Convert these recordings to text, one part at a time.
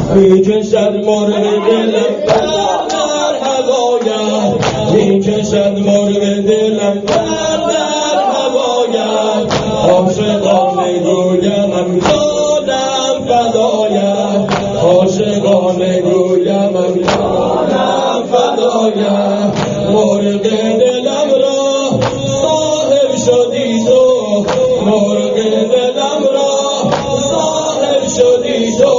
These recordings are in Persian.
میکشد مرغ دلم در هوایم، میکشد مرغ دلم در هوایم. عاشقانه گویم دادم فدایم، عاشقانه گویم دادم فدایم. مرغ دلم را صاحب شدی تو، مرغ دلم را صاحب شدی تو.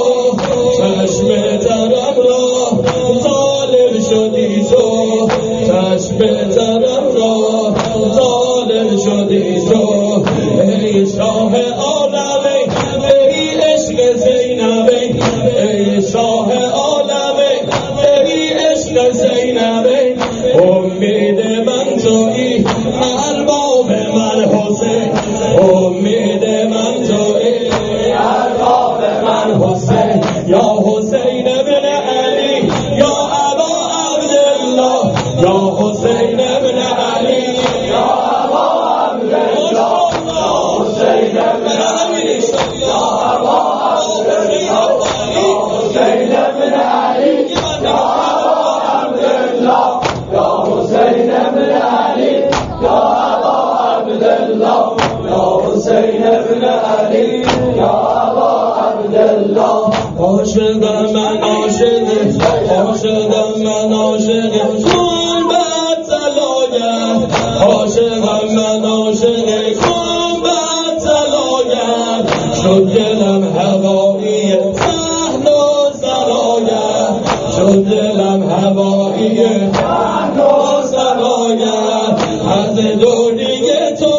چشم ترم را طالب شدی تو، چشم ترم را طالب شدی تو. ای شاه عالمی ای عشق زینبی، ای شاه عالمی ای عشق زینبی. امید من تویی ارباب من حسین، امید من تویی ارباب من حسین. یا حسین ابن علی یا ابا عبدالله، یا حسین ابن علی یا ابا عبدالله، یا حسین ابن علی یا ابا عبدالله، حسین ابن علی یا ابا عبدالله، یا حسین ابن علی یا ابا عبدالله، یا حسین ابن علی یا ابا عبدالله. عاشقم من عاشق، عاشقم من عاشق کن بد طلایم، عاشقم من عاشق کن بد طلایم. شد دلم هوایی صحن و سرایم، شد دلم هوایی صحن و سرایم. از دوری تو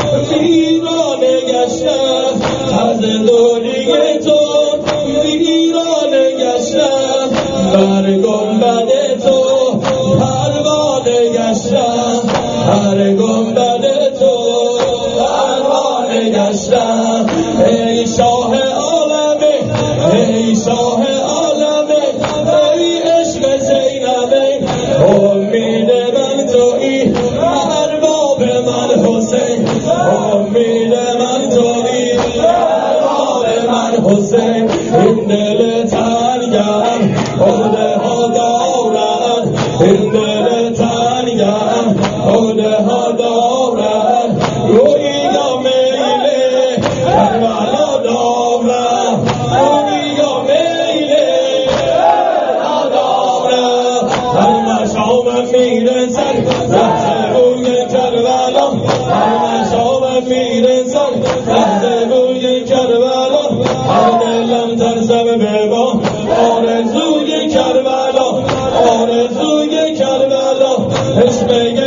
ویرانه گشتم، از دوری تو ویرانه گشتم. بر گنبد تو پروانه گشتم، بر گنبد تو پروانه گشتم. ای شاه عالمی ای شاه عالمی ای عشق زینبی. امید من تویی ارباب من حسین، امید من تویی ارباب من حسین. این دل تنگم عقده ها دارد، این دل تنگم عقده ها دارد. رویا میله کربلا دارم، رویا میله کربلا دارم. هر مشامم میرسد لحظه بوی کربلا، هر مشامم میرسد لحظه بوی کربلا. هر دلم ترسم به ما آرزوی کربلا، آرزوی کربلا. عشق